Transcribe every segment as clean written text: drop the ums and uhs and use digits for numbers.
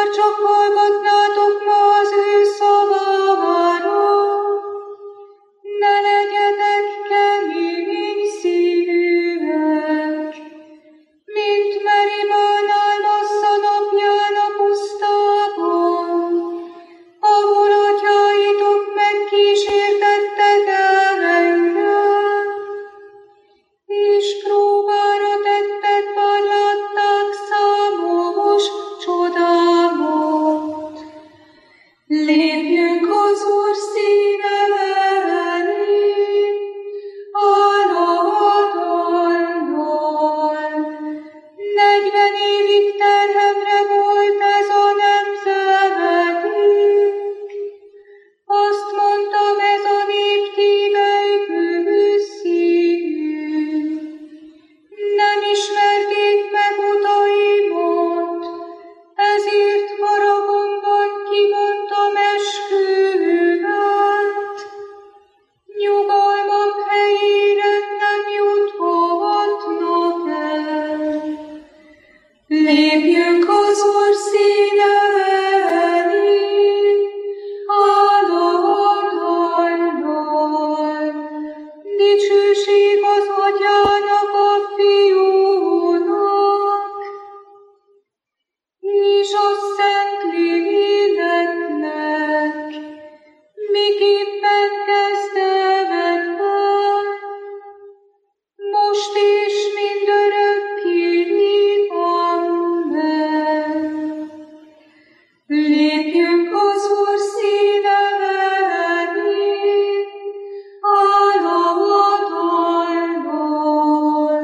csak hallgatnátok ma az ő szavára, ne legyetek kemény szívűek, mint Meribán Almassza napján a pusztában, ahol atyáitok megkísértettek engem, és próbára tettek, bár látták számos csodámat. Lépjünk az Úr színe elé, áldandal. 40 évig terhemre volt ez a nemzedék. Azt mondtam, ez a nép tívely kőszívű. Nem ismerték meg utaimat, ezért haragomban kimondtam esküvet. Nyugalmam helyére nem juthatnak el. Lépjünk az Úr színe elé, áldandal. Dicsőség az Atyának, a Fiúnak, és a Szentléleknek, miképpen kezdetben, most és mindörökké. Amen. Lépjünk az Úr színe elé, áldandal.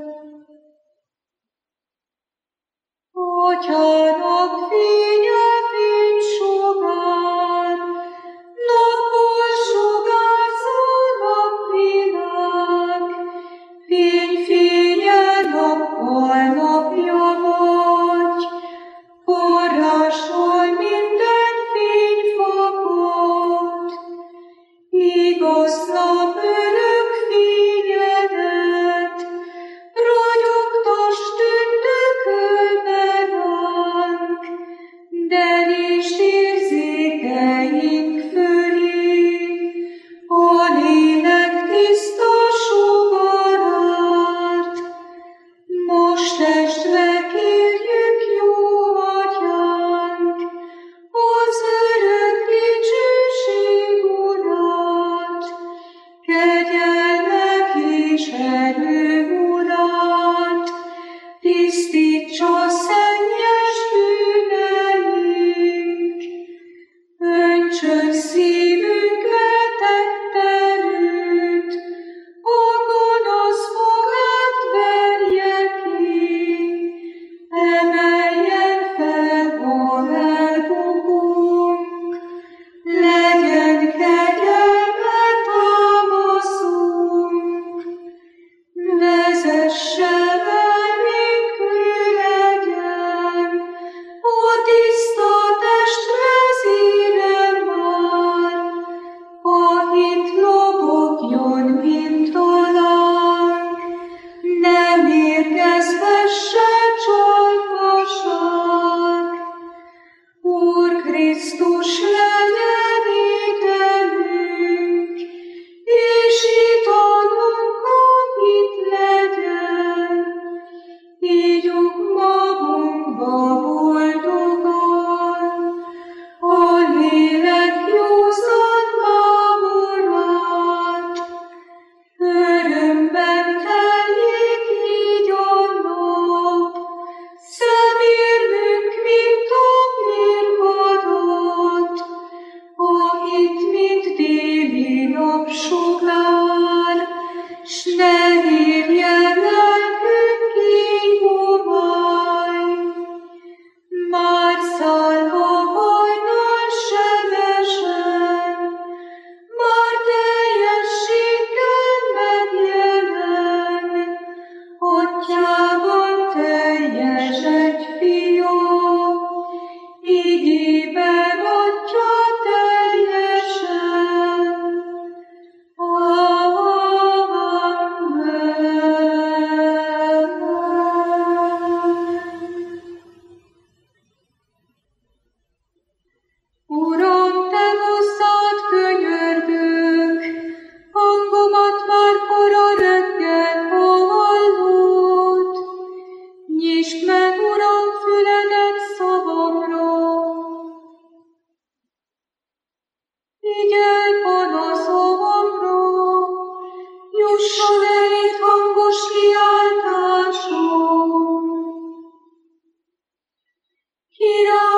Atyának fénye fénysugár, napból sugárzó napvilág, fénye nappal napja vagy, forrásról minden fény fakad. Igaz nap örök fényedet, ragyogtass tündökölbe ránk,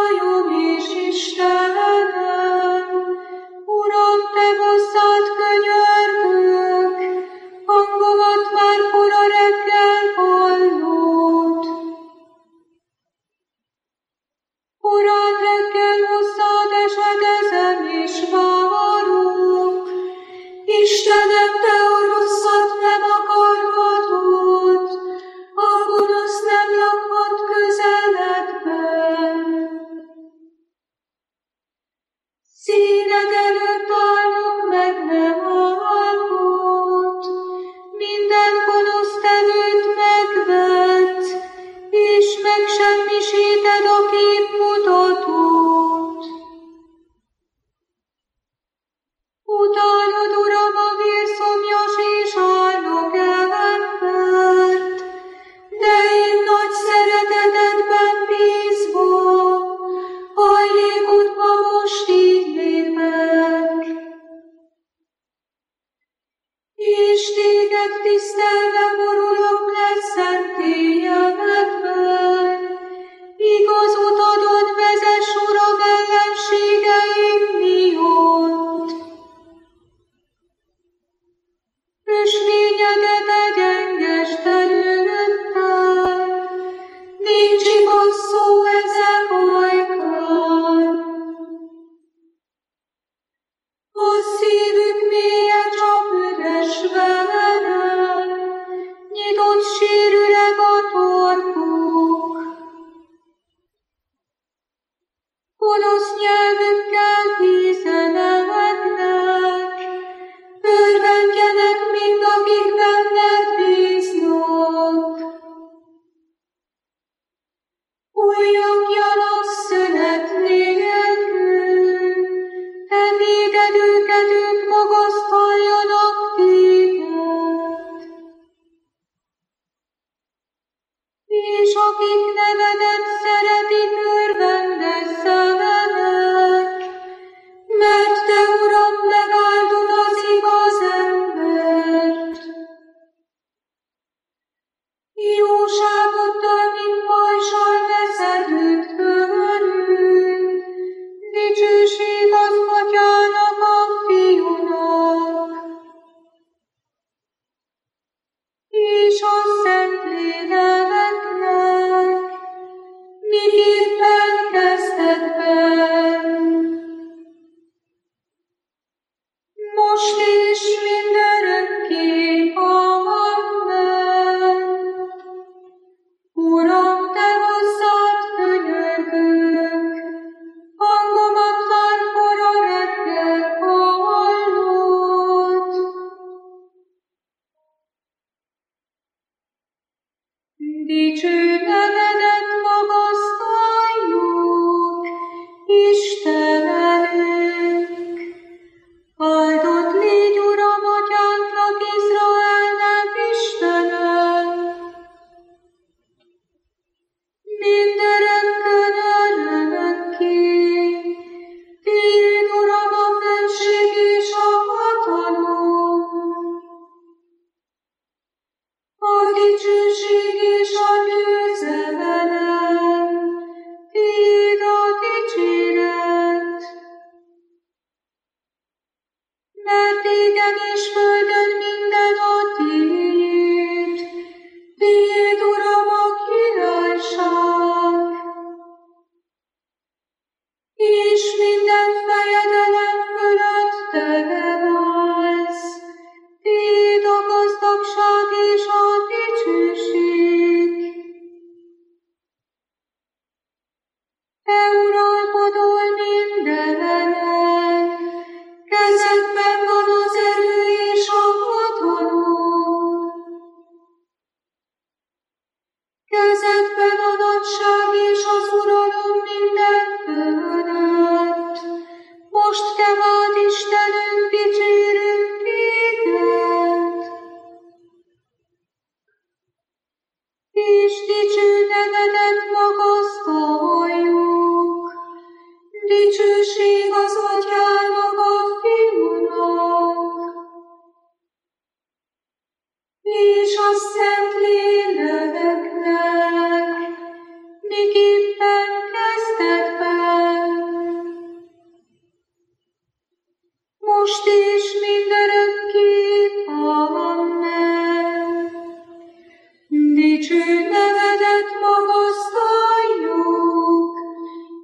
királyom és Istenem, Uram, te hozzád könyörgök, hangomat már kora reggel hallott. Korán reggel hozzád esedezem és várok, Istenem, te a rosszat nem akarhatod, a gonosz nem lakhat közeledben. Színed előtt állok, meg nem hallgat, minden gonoszt előtt megvet, és megsemmisíted a képmutatót. Utálod, Uram, a vérszomjas és álnok embert, de én nagy szeretetedben bízva, hajlékodba most így lépek. És téged tisztelve borulok le szentélyedben, igazot adod, vezess, Uram, ellenségeim miatt. Ösvényedet egyengesd előttem, nincs igaz szó ezek ajkán. A szívük mélye csak üres velem, nyitott sérüreg a torkuk. Gonosz nyelvükkel tízelemednek, örvendjenek mind, akik benned bíznak. Újjongjanak szünet nélkül, te véded őket, ők magasztaljanak téged. És akik nevedet szeretik, örvendezzenek,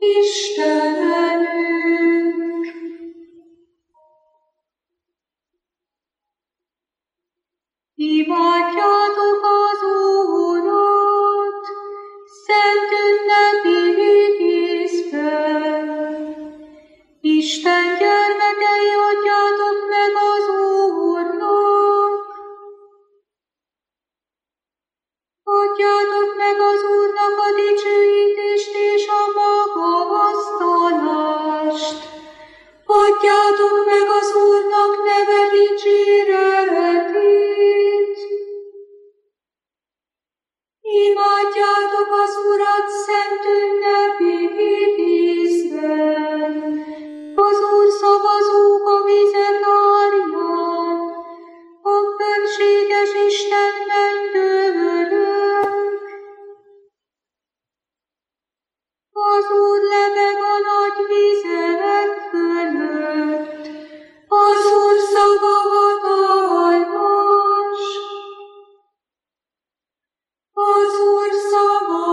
Istenünk. Imádjátok az Úrat, szent ünnepi díszben. Isten gyermekei, adjátok meg az Úrnak. Adjátok meg az Úrnak a dicsőítést és a magasztalást. Adjátok meg az Úrnak neve dicséretét. Imádjátok az Urat szent ünnepi díszben. Az Úr szavazók a vizek árján, a fenséges Istenben dőlök. Az Úr lebeg a nagy vizek fölött, az Úr szava hatalmas. Az Úr szava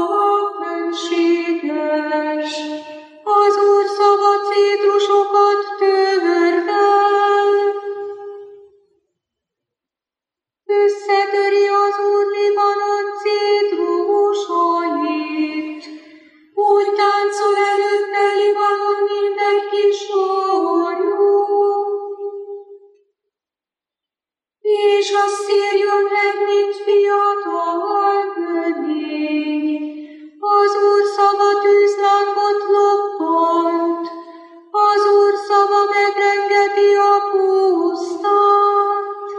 fenséges, az Úr szava cédrusokat tör el. Összetöri az Úr Libanon cédrusait, úgy táncol előtte Libanon, mint egy kis hajó. És a szírjon meg, mint fiatal növény. Az Úr szava tűzlámpot lobbant, az Úr szava megrengeti a pusztát.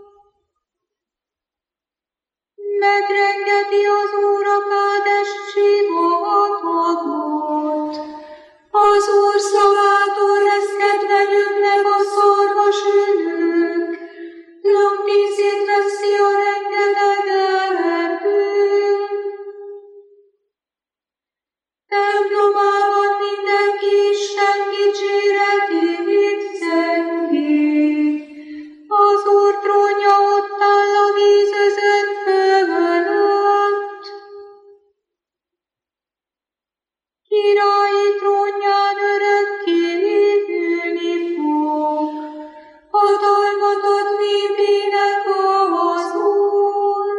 Megrengeti az Úr a Kádes sivatagot, az Úr szavától reszketve nyögnek a szarvasülők, lombízét veszi a rengeteg erdő. Templomában mindenki Isten dicséretét zengi. Az Úr trónja ott áll a vízözön fölött. Királyi trónján örökké ülni fog, hatalmat ad népének az Úr.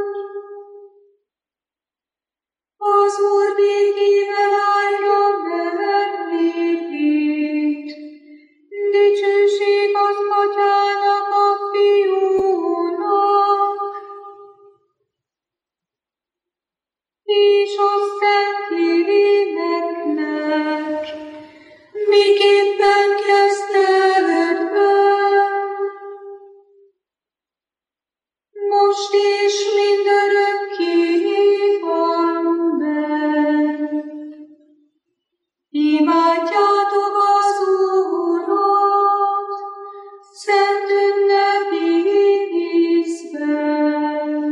Az Úr békével áldja meg népét, dicsőség az Atyának, a Fiúnak, és a Szentléleknek, miképpen kezdetben, most és mindörökké. Amen. Imádjátok az Úrat, szent ünnepi díszben.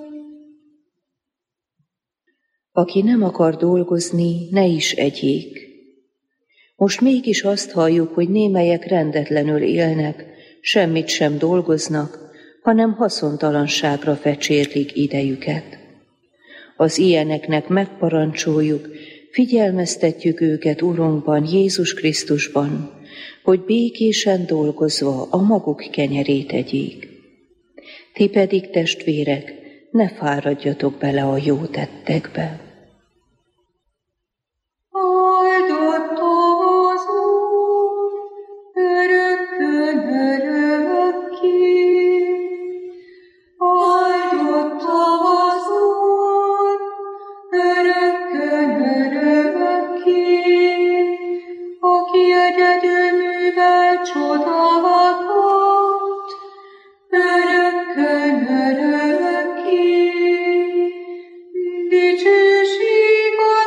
Aki nem akar dolgozni, ne is egyék. Most mégis azt halljuk, hogy némelyek rendetlenül élnek, semmit sem dolgoznak, hanem haszontalanságra fecsérlik idejüket. Az ilyeneknek megparancsoljuk, figyelmeztetjük őket Urunkban, Jézus Krisztusban, hogy békésen dolgozva a maguk kenyerét egyék. Ti pedig, testvérek, ne fáradjatok bele a jó tettekbe. Áldott az Úr, örökkön örökké. Áldott az Úr, örökkön örökké. Aki egyedül művel csodákat, örökkön örökké. Dicsőség az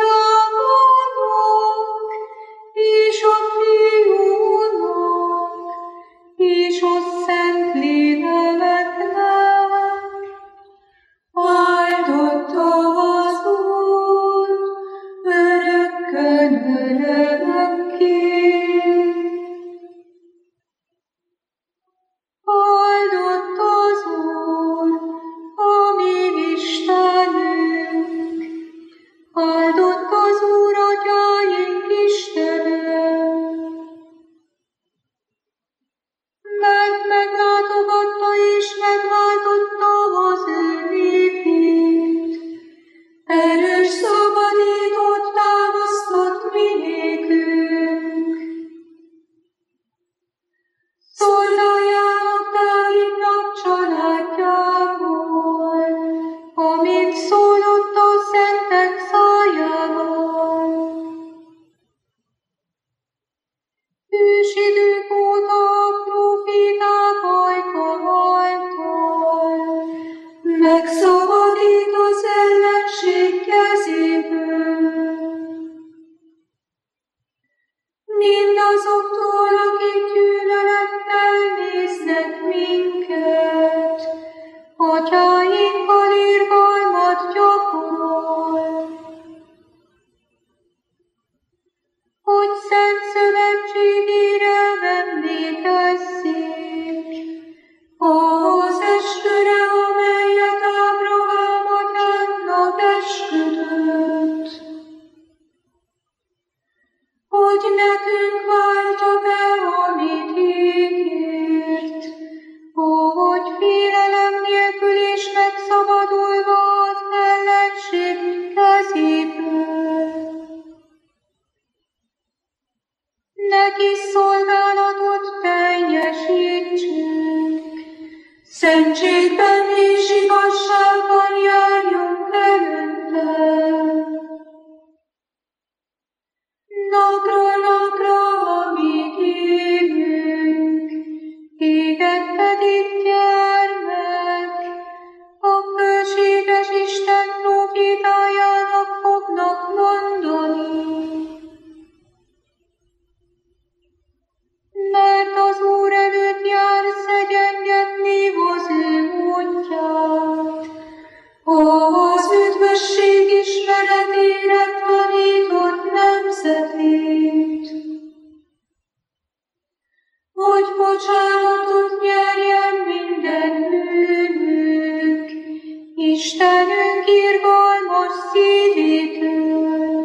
Atyának, és a Fiúnak, és a Szentléleknek. Áldott az Úr, örökkön örökké. mindazoktól, akik gyűlölettel néznek minket, atyáinkkal irgalmat gyakorol. Hogy szent szövetségére emlékezzék, ahhoz esküre, amelyet Ábrahám atyánknak esküdött, hogy nekünk váltsa be, amit ígért, hogy félelem nélkül és megszabadulva az ellenség kezéből. Neki szolgálatot teljesítsünk, szentségben és igazságban járjunk előtte. Napról napra, amíg élünk, téged pedig gyermek, a bölcséges Isten prófétájának fognak mondani. Mert az Úr előtt jár szegyengetni az ő módját, az üdvösség ismeretére tanított nemzetét, hogy bocsánatot nyerjen minden bűnünk, Istenünk irgalmas szívétől,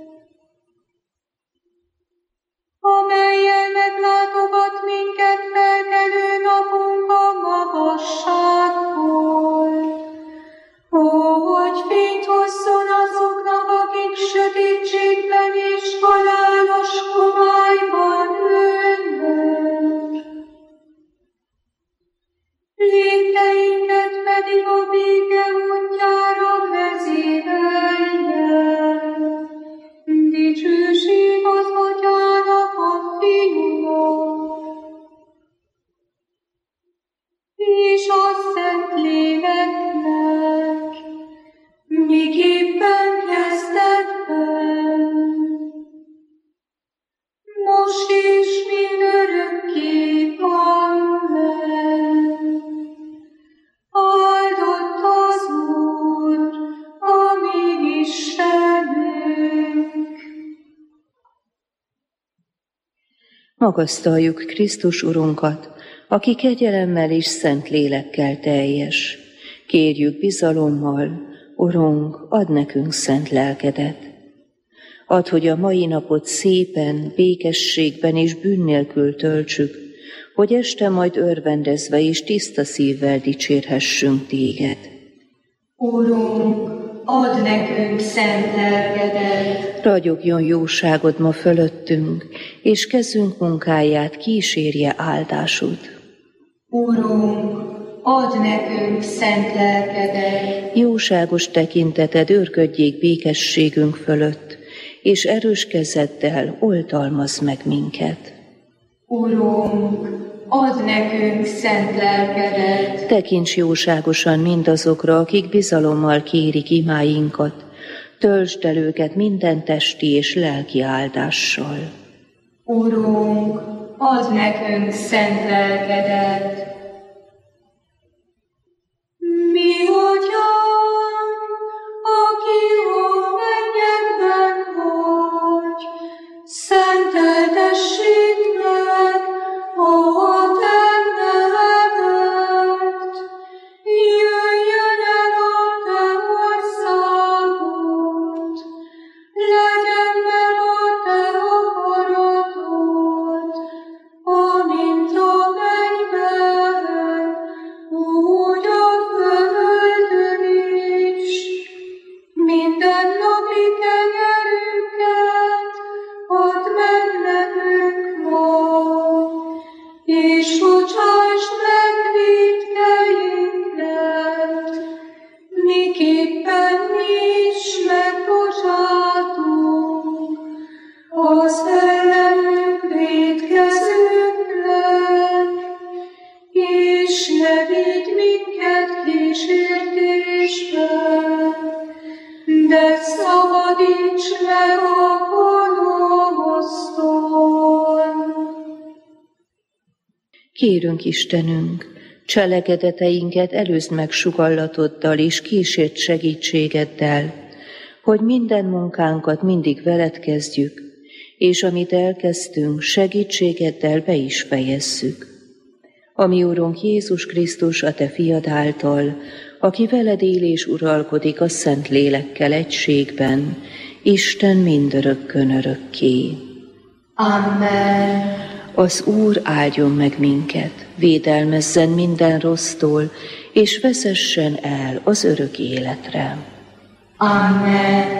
amellyel meglátogat minket felkelő napunk a magasságból, hogy fényt hozzon azoknak, akik sötétségben és halálos homályban ülnek. Lépteinket pedig a béke útjára vezérelje. Dicsőség az Atyának, a Fiúnak, és a Szentléleknek, miképpen kezdetben, most és mindörökké. Amen. Áldott az Úr, a mi Istenünk. Magasztaljuk Krisztus Urunkat, aki kegyelemmel és szent lélekkel teljes. Kérjük bizalommal, Urunk, add nekünk szent lelkedet. Add, hogy a mai napot szépen, békességben és bűn nélkül töltsük, hogy este majd örvendezve és tiszta szívvel dicsérhessünk téged. Urunk, add nekünk szent lelkedet. Ragyogjon jóságod ma fölöttünk, és kezünk munkáját kísérje áldásod. Urunk, add nekünk szent lelkedet. Jóságos tekinteted őrködjék békességünk fölött, és erős kezeddel oltalmazz meg minket. Urunk, add nekünk szent lelkedet. Tekints jóságosan mindazokra, akik bizalommal kérik imáinkat, töltsd el őket minden testi és lelki áldással. Urunk, add nekünk szent lelkedet. Mi Atyánk, aki a mennyekben vagy, szenteltessék meg a te neved. Jöjjön el a te országod, legyen meg a te akaratod, amint a mennyben, úgy a földön is. Mindennapi kenyerünket add meg nekünk ma, és bocsásd meg vétkeinket, miképpen mi is megbocsátunk az ellenünk vétkezőknek, és ne vigy minket kísértésbe, de szabadíts meg a gonosztól. Kérünk, Istenünk, cselekedeteinket előzd meg sugallatoddal és kísért segítségeddel, hogy minden munkánkat mindig veled kezdjük, és amit elkezdtünk, segítségeddel be is fejezzük. A mi Urunk Jézus Krisztus, a Te fiad által, aki veled él és uralkodik a Szent Lélekkel egységben, Isten mindörökkön örökké. Amen. Az Úr áldjon meg minket, védelmezzen minden rossztól, és vezessen el az örök életre. Amen.